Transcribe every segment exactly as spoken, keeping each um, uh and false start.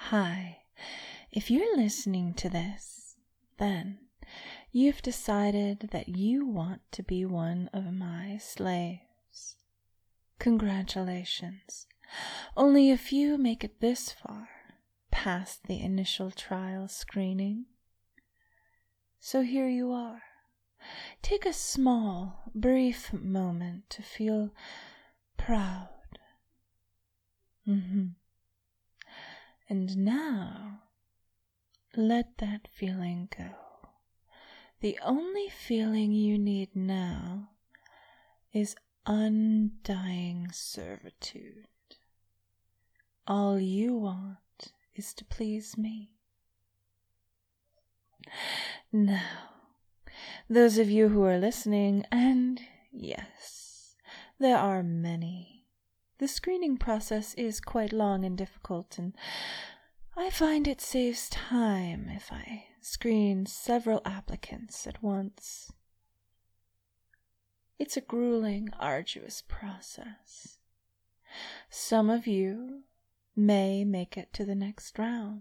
Hi, if you're listening to this, then you've decided that you want to be one of my slaves. Congratulations. Only a few make it this far, past the initial trial screening. So here you are. Take a small, brief moment to feel proud. Mm-hmm. And now, let that feeling go. The only feeling you need now is undying servitude. All you want is to please me. Now, those of you who are listening, and yes, there are many, the screening process is quite long and difficult, and I find it saves time if I screen several applicants at once. It's a grueling, arduous process. Some of you may make it to the next round.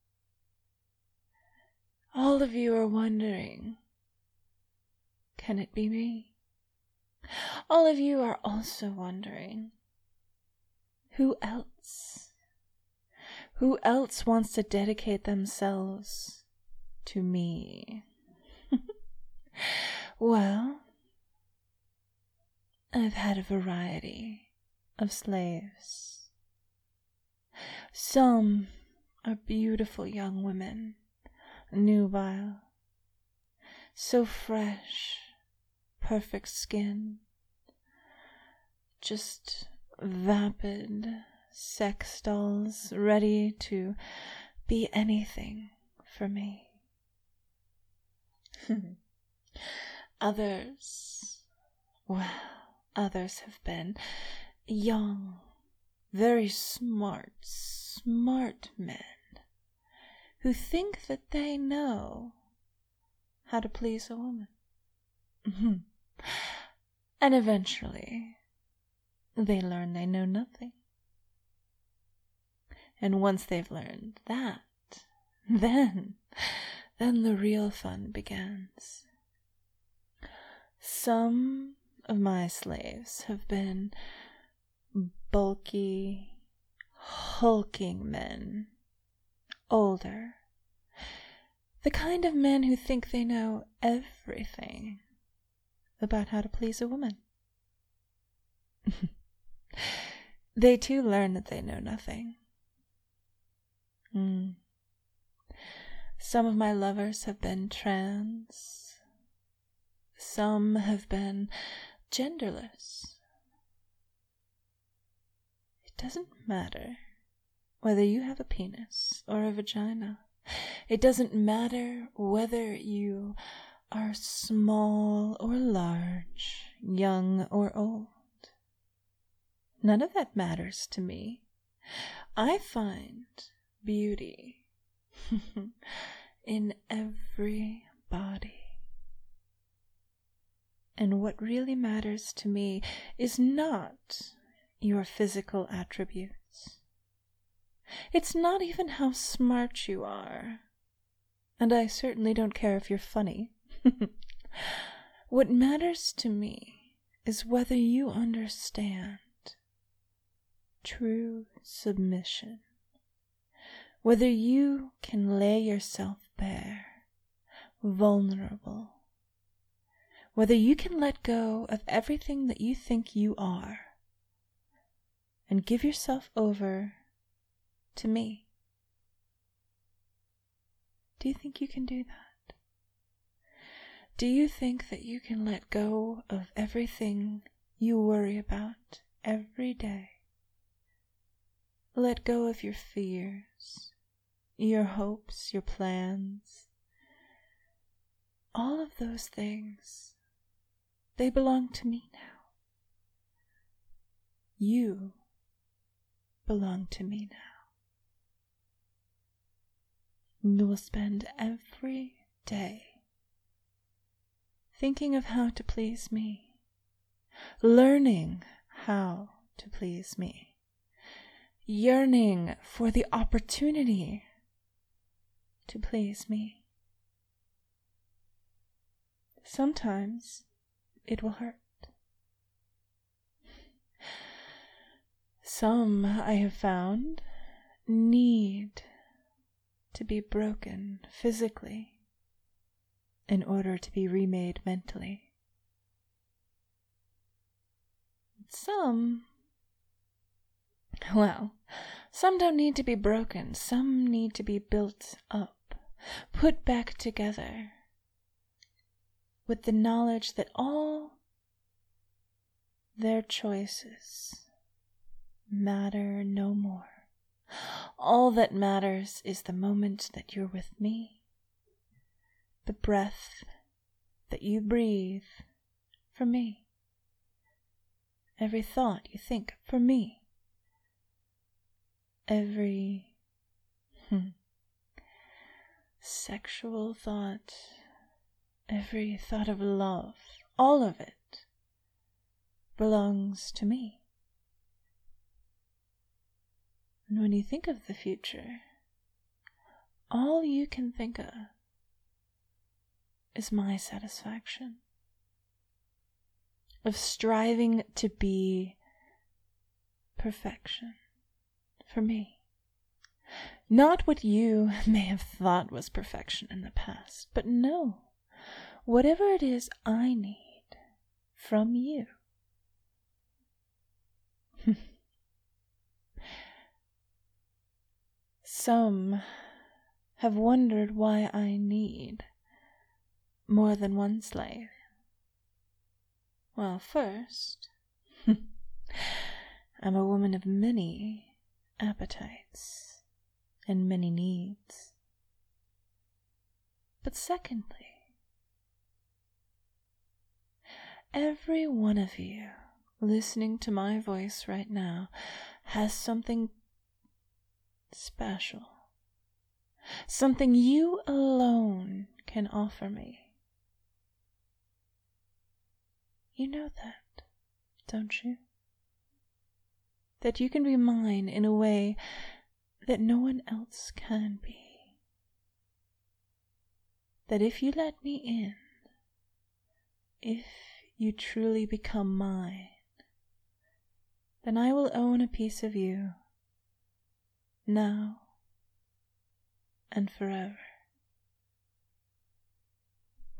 All of you are wondering, can it be me? All of you are also wondering, who else? Who else wants to dedicate themselves to me? Well, I've had a variety of slaves. Some are beautiful young women, nubile, so fresh, perfect skin, just vapid sex dolls ready to be anything for me. Others, well, others have been young, very smart, smart men who think that they know how to please a woman. And eventually, they learn they know nothing. And once they've learned that, then, then the real fun begins. Some of my slaves have been bulky, hulking men, older, the kind of men who think they know everything about how to please a woman. They too learn that they know nothing. Mm. Some of my lovers have been trans. Some have been genderless. It doesn't matter whether you have a penis or a vagina. It doesn't matter whether you are small or large, young or old. None of that matters to me. I find beauty in every body. And what really matters to me is not your physical attributes. It's not even how smart you are. And I certainly don't care if you're funny. What matters to me is whether you understand true submission. Whether you can lay yourself bare, vulnerable. Whether you can let go of everything that you think you are and give yourself over to me. Do you think you can do that? Do you think that you can let go of everything you worry about every day? Let go of your fears, your hopes, your plans. All of those things, they belong to me now. You belong to me now. You will spend every day thinking of how to please me, learning how to please me. yearning for the opportunity to please me. Sometimes it will hurt. Some, I have found, need to be broken physically in order to be remade mentally. Some, well, some don't need to be broken. Some need to be built up, put back together, with the knowledge that all their choices matter no more. All that matters is the moment that you're with me, the breath that you breathe for me, every thought you think for me, every hmm, sexual thought, every thought of love, all of it belongs to me. And when you think of the future, all you can think of is my satisfaction, of striving to be perfection for me. Not what you may have thought was perfection in the past, but no, whatever it is I need from you. Some have wondered why I need more than one slave. Well, first, I'm a woman of many appetites and many needs. But secondly, every one of you listening to my voice right now has something special, something you alone can offer me. You know that, don't you? That you can be mine in a way that no one else can be. That if you let me in, if you truly become mine, then I will own a piece of you, now and forever.